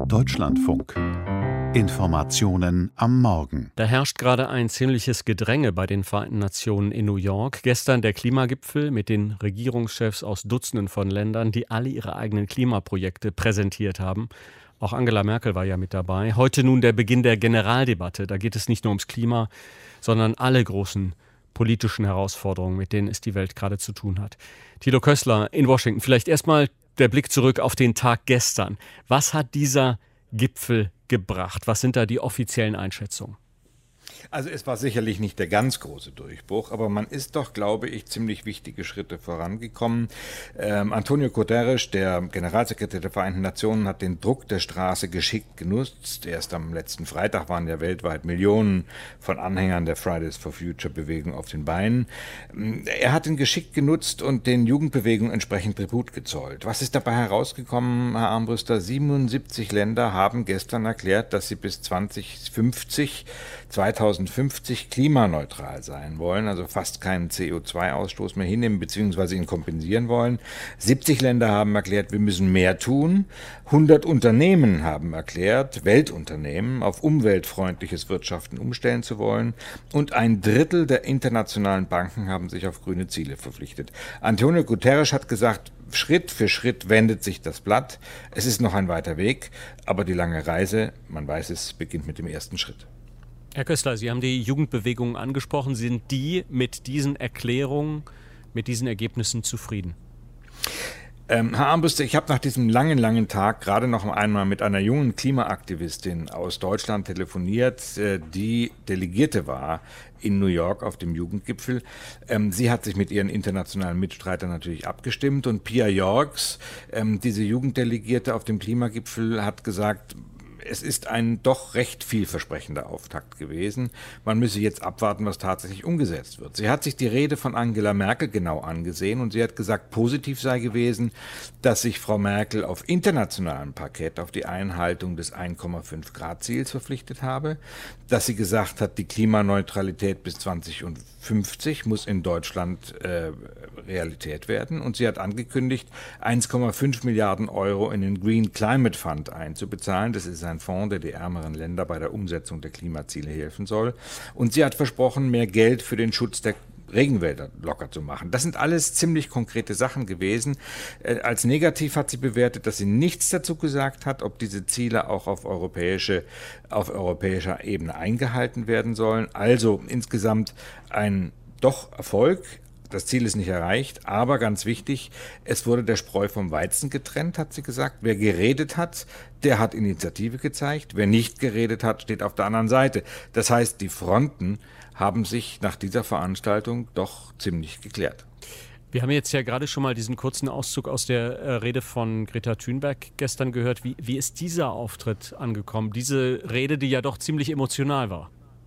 Deutschlandfunk. Informationen am Morgen. Da herrscht gerade ein ziemliches Gedränge bei den Vereinten Nationen in New York. Gestern der Klimagipfel mit den Regierungschefs aus Dutzenden von Ländern, die alle ihre eigenen Klimaprojekte präsentiert haben. Auch Angela Merkel war ja mit dabei. Heute nun der Beginn der Generaldebatte. Da geht es nicht nur ums Klima, sondern alle großen politischen Herausforderungen, mit denen es die Welt gerade zu tun hat. Thilo Kössler in Washington. Vielleicht erstmal der Blick zurück auf den Tag gestern. Was hat dieser Gipfel gebracht? Was sind da die offiziellen Einschätzungen? Also es war sicherlich nicht der ganz große Durchbruch, aber man ist doch, glaube ich, ziemlich wichtige Schritte vorangekommen. Antonio Guterres, der Generalsekretär der Vereinten Nationen, hat den Druck der Straße geschickt genutzt. Erst am letzten Freitag waren ja weltweit Millionen von Anhängern der Fridays for Future Bewegung auf den Beinen. Er hat ihn geschickt genutzt und den Jugendbewegungen entsprechend Tribut gezollt. Was ist dabei herausgekommen, Herr Armbruster? 77 Länder haben gestern erklärt, dass sie bis 2050 klimaneutral sein wollen, also fast keinen CO2-Ausstoß mehr hinnehmen bzw. ihn kompensieren wollen. 70 Länder haben erklärt, wir müssen mehr tun. 100 Unternehmen haben erklärt, Weltunternehmen, auf umweltfreundliches Wirtschaften umstellen zu wollen. Und ein Drittel der internationalen Banken haben sich auf grüne Ziele verpflichtet. Antonio Guterres hat gesagt, Schritt für Schritt wendet sich das Blatt. Es ist noch ein weiter Weg, aber die lange Reise, man weiß es, beginnt mit dem ersten Schritt. Herr Kössler, Sie haben die Jugendbewegungen angesprochen. Sind die mit diesen Erklärungen, mit diesen Ergebnissen zufrieden? Herr Armbruster, ich habe nach diesem langen Tag gerade noch einmal mit einer jungen Klimaaktivistin aus Deutschland telefoniert, die Delegierte war in New York auf dem Jugendgipfel. Sie hat sich mit ihren internationalen Mitstreitern natürlich abgestimmt und Pia Yorks, diese Jugenddelegierte auf dem Klimagipfel, hat gesagt, es ist ein doch recht vielversprechender Auftakt gewesen. Man müsse jetzt abwarten, was tatsächlich umgesetzt wird. Sie hat sich die Rede von Angela Merkel genau angesehen und sie hat gesagt, positiv sei gewesen, dass sich Frau Merkel auf internationalem Parkett auf die Einhaltung des 1,5-Grad-Ziels verpflichtet habe, dass sie gesagt hat, die Klimaneutralität bis 2050 muss in Deutschland Realität werden und sie hat angekündigt, 1,5 Milliarden Euro in den Green Climate Fund einzubezahlen. Das ist ein Fonds, der die ärmeren Länder bei der Umsetzung der Klimaziele helfen soll. Und sie hat versprochen, mehr Geld für den Schutz der Regenwälder locker zu machen. Das sind alles ziemlich konkrete Sachen gewesen. Als negativ hat sie bewertet, dass sie nichts dazu gesagt hat, ob diese Ziele auch auf europäischer Ebene eingehalten werden sollen. Also insgesamt ein doch Erfolg. Das Ziel ist nicht erreicht, aber ganz wichtig, es wurde der Spreu vom Weizen getrennt, hat sie gesagt. Wer geredet hat, der hat Initiative gezeigt. Wer nicht geredet hat, steht auf der anderen Seite. Das heißt, die Fronten haben sich nach dieser Veranstaltung doch ziemlich geklärt. Wir haben jetzt ja gerade schon mal diesen kurzen Auszug aus der Rede von Greta Thunberg gestern gehört. Wie ist dieser Auftritt angekommen? Diese Rede, die ja doch ziemlich emotional war.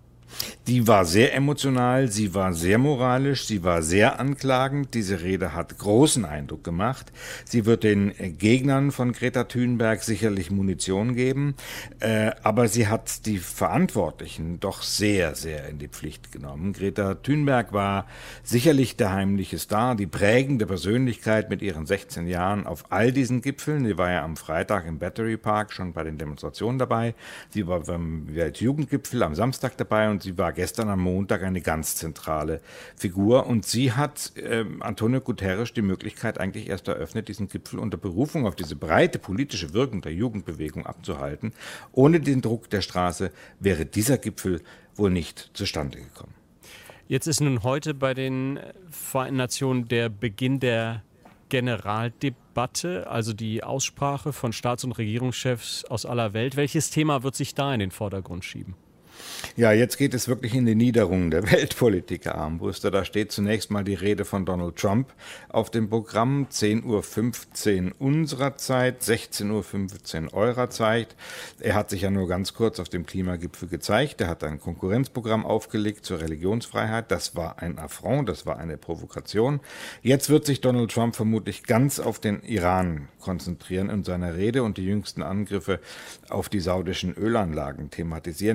Die war sehr emotional, sie war sehr moralisch, sie war sehr anklagend. Diese Rede hat großen Eindruck gemacht. Sie wird den Gegnern von Greta Thunberg sicherlich Munition geben, aber sie hat die Verantwortlichen doch sehr, sehr in die Pflicht genommen. Greta Thunberg war sicherlich der heimliche Star, die prägende Persönlichkeit mit ihren 16 Jahren auf all diesen Gipfeln. Sie war ja am Freitag im Battery Park schon bei den Demonstrationen dabei. Sie war beim Weltjugendgipfel am Samstag dabei und sie war gestern am Montag eine ganz zentrale Figur. Und sie hat Antonio Guterres die Möglichkeit eigentlich erst eröffnet, diesen Gipfel unter Berufung auf diese breite politische Wirkung der Jugendbewegung abzuhalten. Ohne den Druck der Straße wäre dieser Gipfel wohl nicht zustande gekommen. Jetzt ist nun heute bei den Vereinten Nationen der Beginn der Generaldebatte, also die Aussprache von Staats- und Regierungschefs aus aller Welt. Welches Thema wird sich da in den Vordergrund schieben? Ja, jetzt geht es wirklich in die Niederung der Weltpolitik, Herr Armbruster. Da steht zunächst mal die Rede von Donald Trump auf dem Programm. 10:15 Uhr unserer Zeit, 16:15 Uhr eurer Zeit. Er hat sich ja nur ganz kurz auf dem Klimagipfel gezeigt. Er hat ein Konkurrenzprogramm aufgelegt zur Religionsfreiheit. Das war ein Affront, das war eine Provokation. Jetzt wird sich Donald Trump vermutlich ganz auf den Iran konzentrieren in seiner Rede und die jüngsten Angriffe auf die saudischen Ölanlagen thematisieren. Das wird sehr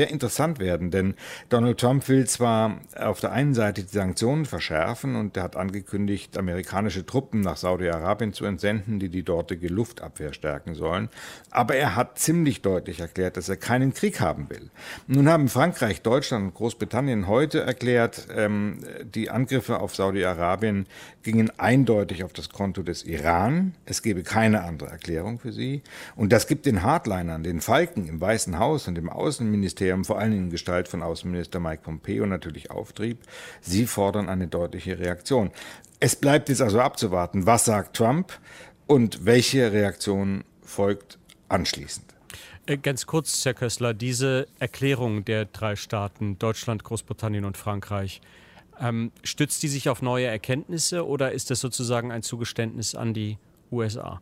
sehr interessant werden, denn Donald Trump will zwar auf der einen Seite die Sanktionen verschärfen und er hat angekündigt, amerikanische Truppen nach Saudi-Arabien zu entsenden, die dortige Luftabwehr stärken sollen, aber er hat ziemlich deutlich erklärt, dass er keinen Krieg haben will. Nun haben Frankreich, Deutschland und Großbritannien heute erklärt, die Angriffe auf Saudi-Arabien gingen eindeutig auf das Konto des Iran. Es gebe keine andere Erklärung für sie. Und das gibt den Hardlinern, den Falken im Weißen Haus und im Außenministerium, vor allem in Gestalt von Außenminister Mike Pompeo, natürlich Auftrieb. Sie fordern eine deutliche Reaktion. Es bleibt jetzt also abzuwarten, was sagt Trump und welche Reaktion folgt anschließend. Ganz kurz, Herr Kössler, diese Erklärung der 3 Staaten, Deutschland, Großbritannien und Frankreich, stützt die sich auf neue Erkenntnisse oder ist das sozusagen ein Zugeständnis an die USA?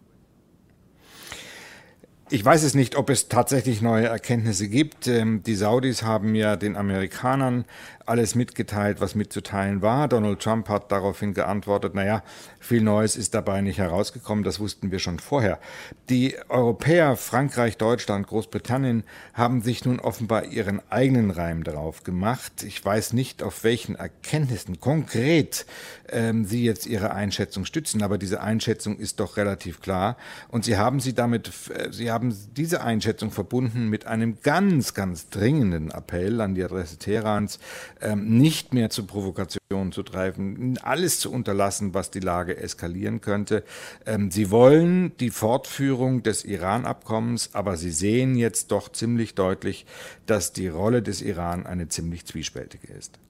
Ich weiß es nicht, ob es tatsächlich neue Erkenntnisse gibt. Die Saudis haben ja den Amerikanern alles mitgeteilt, was mitzuteilen war. Donald Trump hat daraufhin geantwortet, naja, viel Neues ist dabei nicht herausgekommen, das wussten wir schon vorher. Die Europäer, Frankreich, Deutschland, Großbritannien, haben sich nun offenbar ihren eigenen Reim darauf gemacht. Ich weiß nicht, auf welchen Erkenntnissen konkret sie jetzt ihre Einschätzung stützen, aber diese Einschätzung ist doch relativ klar. Und sie haben diese Einschätzung verbunden mit einem ganz, ganz dringenden Appell an die Adresse Teherans, nicht mehr zu Provokationen zu treiben, alles zu unterlassen, was die Lage eskalieren könnte. Sie wollen die Fortführung des Iran-Abkommens, aber sie sehen jetzt doch ziemlich deutlich, dass die Rolle des Iran eine ziemlich zwiespältige ist.